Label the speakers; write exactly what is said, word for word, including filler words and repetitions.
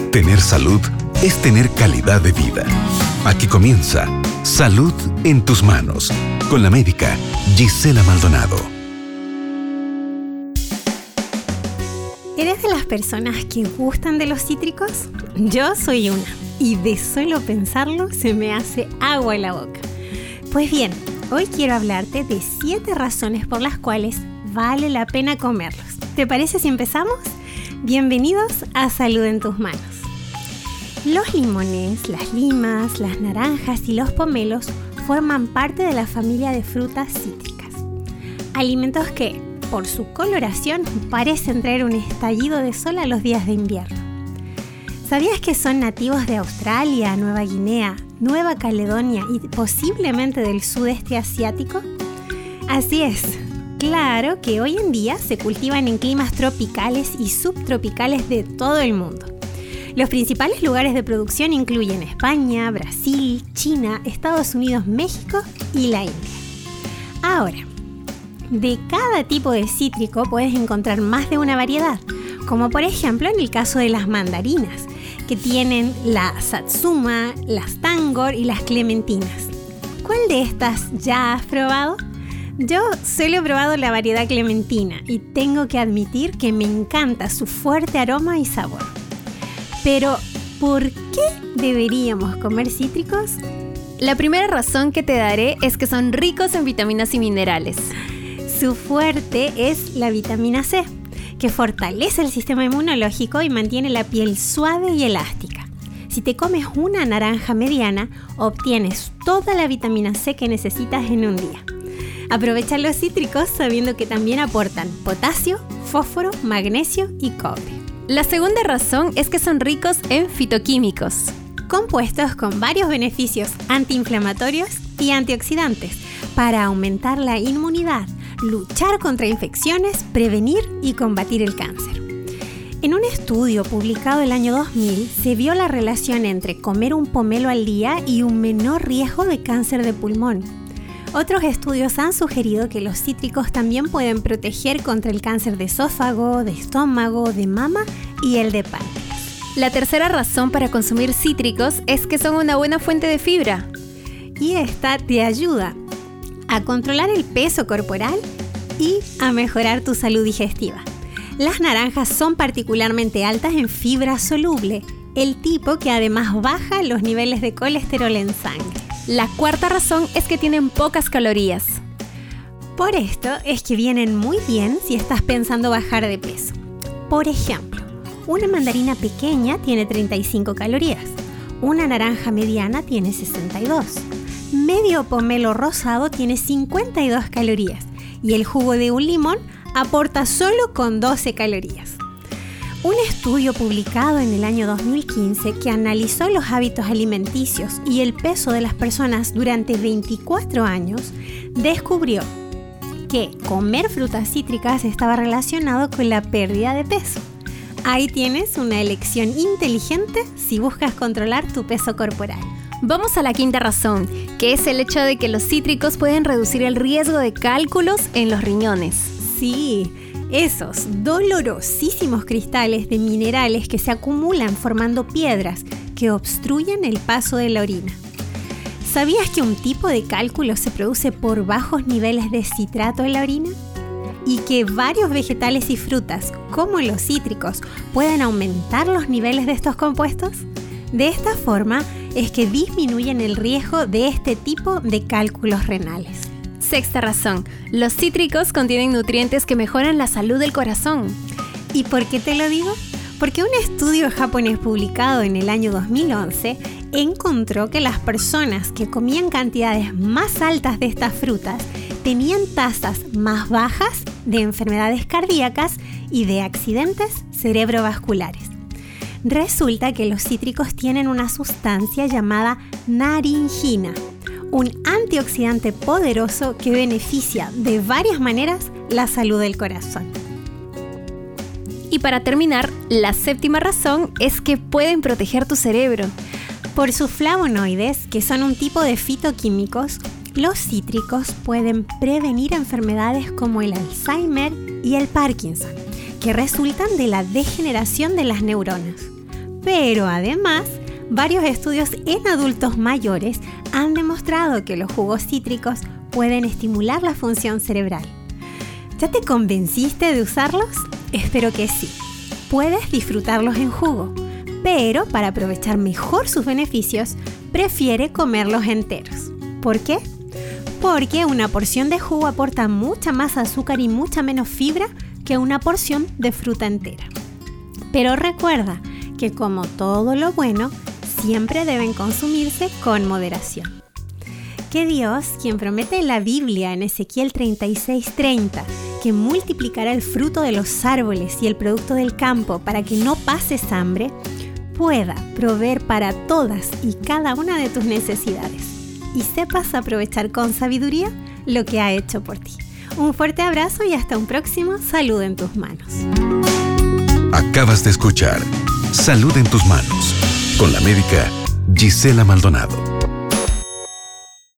Speaker 1: Tener salud es tener calidad de vida. Aquí comienza Salud en tus manos, con la médica Gisela Maldonado.
Speaker 2: ¿Eres de las personas que gustan de los cítricos? Yo soy una, y de solo pensarlo se me hace agua en la boca. Pues bien, hoy quiero hablarte de siete razones por las cuales vale la pena comerlos. ¿Te parece si empezamos? Bienvenidos a Salud en tus manos. Los limones, las limas, las naranjas y los pomelos forman parte de la familia de frutas cítricas. Alimentos que, por su coloración, parecen traer un estallido de sol a los días de invierno. ¿Sabías que son nativos de Australia, Nueva Guinea, Nueva Caledonia y posiblemente del sudeste asiático? Así es. Claro que hoy en día se cultivan en climas tropicales y subtropicales de todo el mundo. Los principales lugares de producción incluyen España, Brasil, China, Estados Unidos, México y la India. Ahora, de cada tipo de cítrico puedes encontrar más de una variedad, como por ejemplo en el caso de las mandarinas, que tienen la satsuma, las tangor y las clementinas. ¿Cuál de estas ya has probado? Yo solo he probado la variedad clementina y tengo que admitir que me encanta su fuerte aroma y sabor. Pero, ¿por qué deberíamos comer cítricos?
Speaker 3: La primera razón que te daré es que son ricos en vitaminas y minerales.
Speaker 2: Su fuerte es la vitamina C, que fortalece el sistema inmunológico y mantiene la piel suave y elástica. Si te comes una naranja mediana, obtienes toda la vitamina C que necesitas en un día. Aprovecha los cítricos sabiendo que también aportan potasio, fósforo, magnesio y cobre.
Speaker 3: La segunda razón es que son ricos en fitoquímicos,
Speaker 2: compuestos con varios beneficios antiinflamatorios y antioxidantes para aumentar la inmunidad, luchar contra infecciones, prevenir y combatir el cáncer. En un estudio publicado el año dos mil se vio la relación entre comer un pomelo al día y un menor riesgo de cáncer de pulmón. Otros estudios han sugerido que los cítricos también pueden proteger contra el cáncer de esófago, de estómago, de mama y el de páncreas.
Speaker 3: La tercera razón para consumir cítricos es que son una buena fuente de fibra.
Speaker 2: Y esta te ayuda a controlar el peso corporal y a mejorar tu salud digestiva. Las naranjas son particularmente altas en fibra soluble, el tipo que además baja los niveles de colesterol en sangre.
Speaker 3: La cuarta razón es que tienen pocas calorías.
Speaker 2: Por esto es que vienen muy bien si estás pensando bajar de peso. Por ejemplo, una mandarina pequeña tiene treinta y cinco calorías, una naranja mediana tiene sesenta y dos, medio pomelo rosado tiene cincuenta y dos calorías y el jugo de un limón aporta solo con doce calorías. Un estudio publicado en el año dos mil quince que analizó los hábitos alimenticios y el peso de las personas durante veinticuatro años descubrió que comer frutas cítricas estaba relacionado con la pérdida de peso. Ahí tienes una elección inteligente si buscas controlar tu peso corporal.
Speaker 3: Vamos a la quinta razón, que es el hecho de que los cítricos pueden reducir el riesgo de cálculos en los riñones.
Speaker 2: Sí, esos dolorosísimos cristales de minerales que se acumulan formando piedras que obstruyen el paso de la orina. ¿Sabías que un tipo de cálculo se produce por bajos niveles de citrato en la orina? Y que varios vegetales y frutas, como los cítricos, pueden aumentar los niveles de estos compuestos? De esta forma es que disminuyen el riesgo de este tipo de cálculos renales.
Speaker 3: Sexta razón, los cítricos contienen nutrientes que mejoran la salud del corazón.
Speaker 2: ¿Y por qué te lo digo? Porque un estudio japonés publicado en el año dos mil once encontró que las personas que comían cantidades más altas de estas frutas tenían tasas más bajas de enfermedades cardíacas y de accidentes cerebrovasculares. Resulta que los cítricos tienen una sustancia llamada naringina, un antioxidante poderoso que beneficia de varias maneras la salud del corazón.
Speaker 3: Y para terminar, la séptima razón es que pueden proteger tu cerebro.
Speaker 2: Por sus flavonoides, que son un tipo de fitoquímicos, los cítricos pueden prevenir enfermedades como el Alzheimer y el Parkinson, que resultan de la degeneración de las neuronas. Pero además, varios estudios en adultos mayores han demostrado que los jugos cítricos pueden estimular la función cerebral. ¿Ya te convenciste de usarlos? Espero que sí. Puedes disfrutarlos en jugo, pero para aprovechar mejor sus beneficios, prefiere comerlos enteros. ¿Por qué? Porque una porción de jugo aporta mucha más azúcar y mucha menos fibra que una porción de fruta entera. Pero recuerda que como todo lo bueno, siempre deben consumirse con moderación. Que Dios, quien promete en la Biblia en Ezequiel treinta y seis treinta, que multiplicará el fruto de los árboles y el producto del campo para que no pases hambre, pueda proveer para todas y cada una de tus necesidades y sepas aprovechar con sabiduría lo que ha hecho por ti. Un fuerte abrazo y hasta un próximo Salud en tus manos.
Speaker 1: Acabas de escuchar Salud en tus manos con la médica Gisela Maldonado.